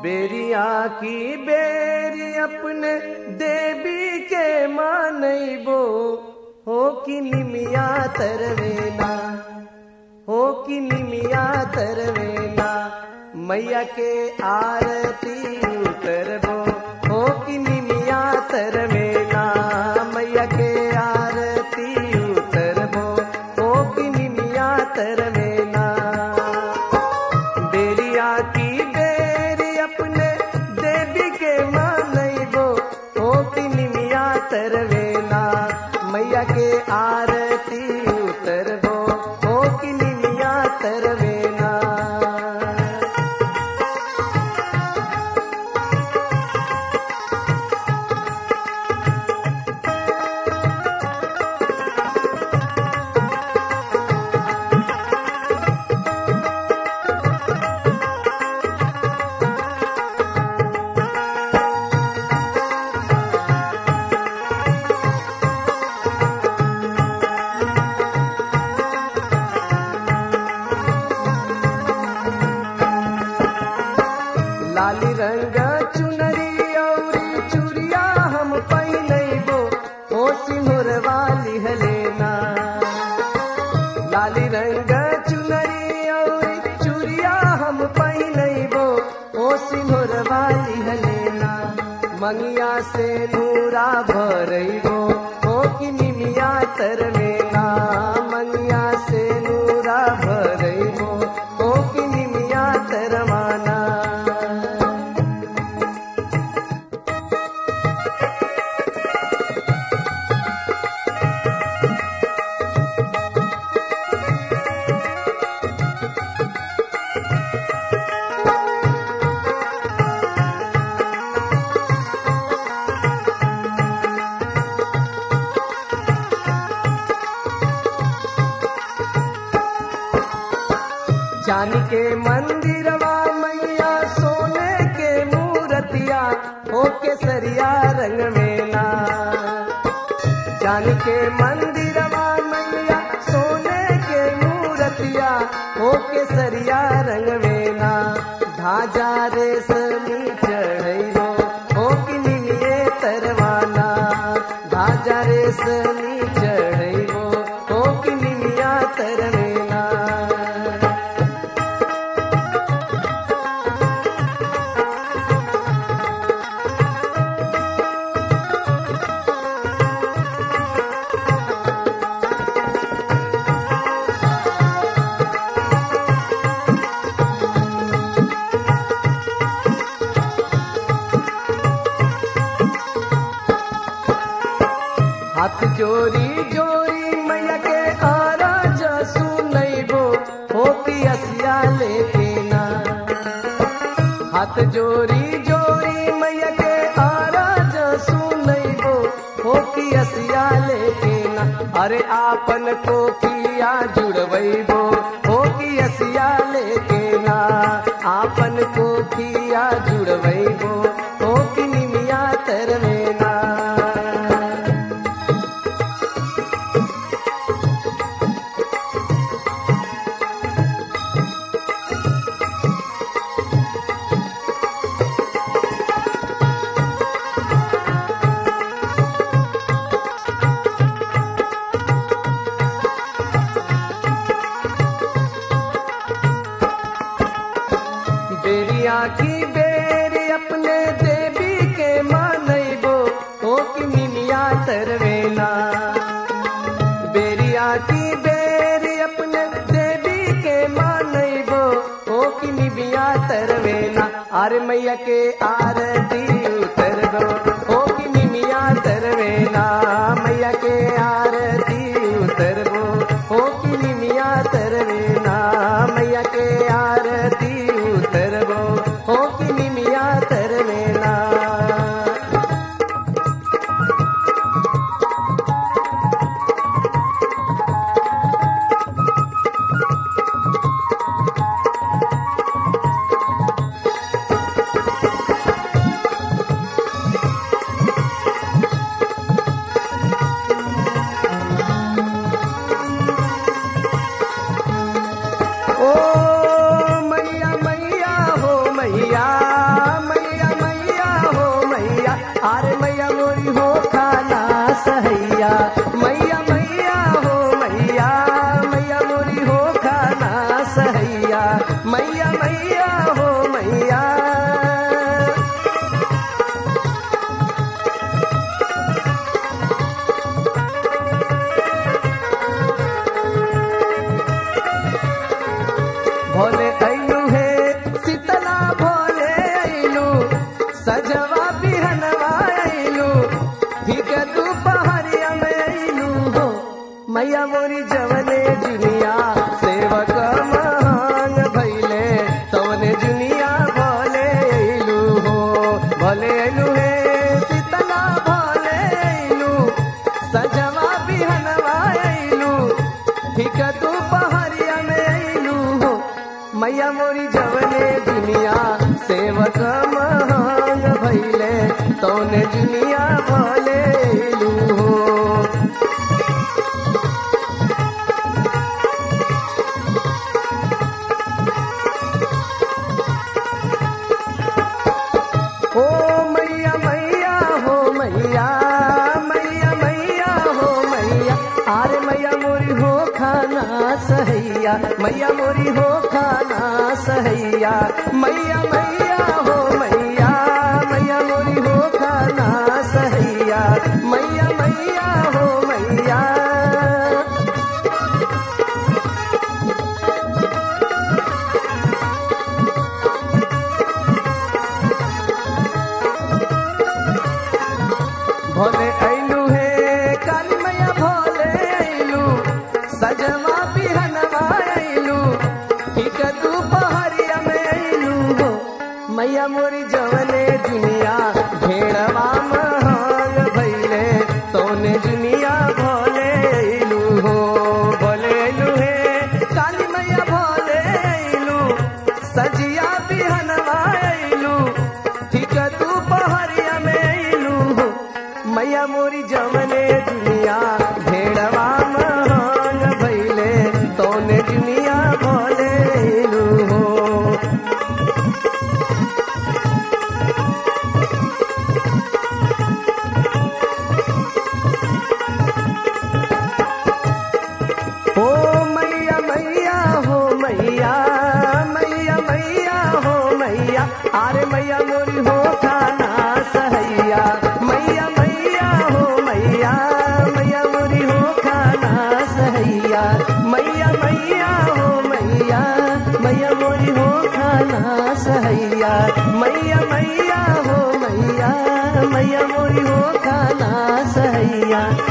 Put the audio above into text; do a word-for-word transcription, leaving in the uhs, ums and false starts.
बेरिया की बेरी अपने देवी के मानैबो हो कि निमिया तरवेना हो कि निमिया तरवेना मैया के आरती उतरबो हो कि निमिया तरवेना मैया के आरती उतरबो हो कि निमिया तरवेना बेरिया की बेरी अपने देवी के मानैबो हो कि निमिया तरवेना मैया के आरती उतरबो हो कि निमिया तरवेना लाली रंग चुनरी औरी चूड़िया हम पहिनैबो हो सिंदूर वाली हलेना लाली रंग चुनरी औरी चूड़िया हम पहिनैबो हो सिंदूर वाली हलेना मंगिया से नूरा भरैबो हो कि निमिया तरवेना मंगिया से नूरा भरैबो हो कि निमिया तरवाना चांदी के मंदिरवा मैया सोने के मूर्तिया हो केसरिया रंग में ना चांदी के मंदिरवा मैया सोने के मूर्तिया हो केसरिया रंग में ना धाजा रेशमी चढ़ैबो हो कि निमिये तरवाना धाजा रेशमी चढ़ैबो हो कि निमिया तरवेना हाथ जोरी जोरी मैया के आराज सुनैबो हो कि असिया लेके ना हाथ जोरी जोरी मैया के आराज सुनैबो हो कि असिया लेके ना अरे आपन कोखिया जुड़वैबो हो कि असिया लेके ना आपन कोखिया जुड़वैबो हो कि निमिया तरवेना बेरिया की बेरी अपने देवी के मानैबो हो कि निमिया तरवेना बेरिया की बेरी अपने देवी के मानैबो हो कि निमिया तरवेना अरे मैया के आरती उतरबो हो कि निमिया तरवेना मैया के आरती उतरबो हो कि निमिया तरवेना मैया के आरती उतरबो हो कि निमिया तरवेना ओ मैया मैया हो मैया मैया मैया हो मैया। भोले ऐलू है शीतला भोले ऐलू सजवा बिहनवा ऐलू ठीक दोपहरिया में ऐलू हो मैया मोरी जवने जुनिया सेवक महान भैले तवने जुनिया भोले ऐलू हो। भोले ऐलू है शीतला भोले ऐलू सजवा बिहनवा ऐलू ठीक दोपहरिया में ऐलू हो मैया मोरी जवने दुनिया सेवक महान भैले तौने दुनिया भले ऐलू हो। ओ मैया मैया हो मैया मैया मैया हो मैया आरे मैया मोरी हो खाना सहैया मैया मोरी हो खाना सहैया मैया मैया हो मैया मैया मोरी हो खाना सहैया मैया मैया हो मैया। भोले ऐलू है काली मैया भोले ऐलू सजवा बिहनवा ऐलू ठीक दोपहरिया में ऐलू हो मैया मोरी जवने दुनिया भेड़वा महान भैले तोने दुनिया भोले ऐलू हो। भोले ऐलू है काली मैया भोले ऐलू सजिया बिहनवा ऐलू ठीक दोपहरिया में ऐलू हो मैया मोरी जवने दुनिया भेड़वा महान भैले तोने दुनिया भोले ऐलू हो। ओ मैया मैया हो मैया मैया मैया हो मैया आरे मैया मोरी हो खाना सहैया मैया मैया हो मैया मैया मोरी हो खाना सहैया मैया मैया हो मैया मैया मोरी हो खाना सहैया मैया मैया हो मैया मैया मोरी हो खाना सहैया।